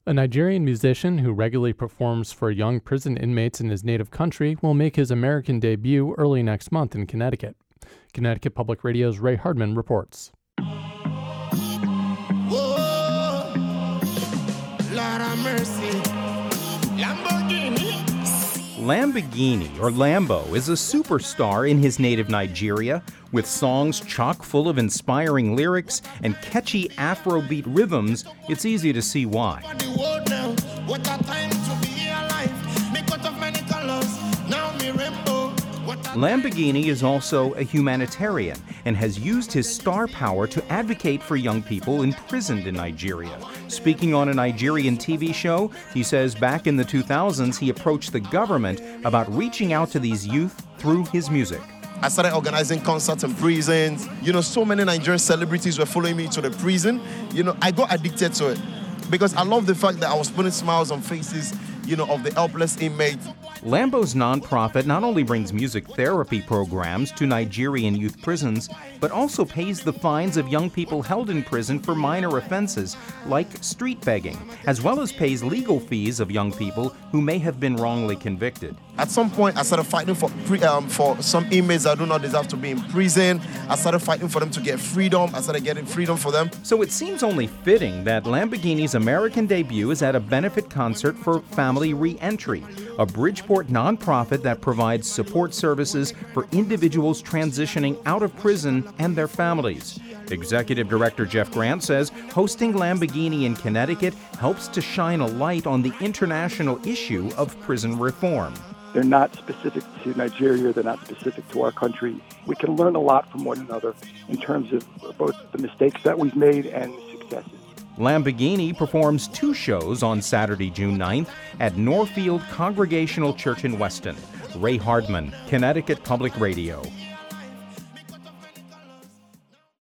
A Nigerian musician who regularly performs for young prison inmates in his native country will make his American debut early next month in Connecticut. Connecticut Public Radio's Ray Hardman reports. Whoa, Lord have mercy. Lambogini, or Lambo, is a superstar in his native Nigeria, with songs chock full of inspiring lyrics and catchy Afrobeat rhythms. It's easy to see why. Lambogini is also a humanitarian and has used his star power to advocate for young people imprisoned in Nigeria. Speaking on a Nigerian TV show, he says back in the 2000s he approached the government about reaching out to these youth through his music. I started organizing concerts in prisons. So many Nigerian celebrities were following me to the prison. I got addicted to it because I love the fact that I was putting smiles on faces, of the helpless inmates. Lambo's nonprofit not only brings music therapy programs to Nigerian youth prisons, but also pays the fines of young people held in prison for minor offenses like street begging, as well as pays legal fees of young people who may have been wrongly convicted. At some point, I started fighting for some inmates that do not deserve to be in prison. I started fighting for them to get freedom. I started getting freedom for them. So it seems only fitting that Lambogini's American debut is at a benefit concert for Family Re-Entry, a Bridgeport nonprofit that provides support services for individuals transitioning out of prison and their families. Executive Director Jeff Grant says hosting Lambogini in Connecticut helps to shine a light on the international issue of prison reform. They're not specific to Nigeria. They're not specific to our country. We can learn a lot from one another in terms of both the mistakes that we've made and the successes. Lambogini performs 2 shows on Saturday, June 9th at Norfield Congregational Church in Weston. Ray Hardman, Connecticut Public Radio.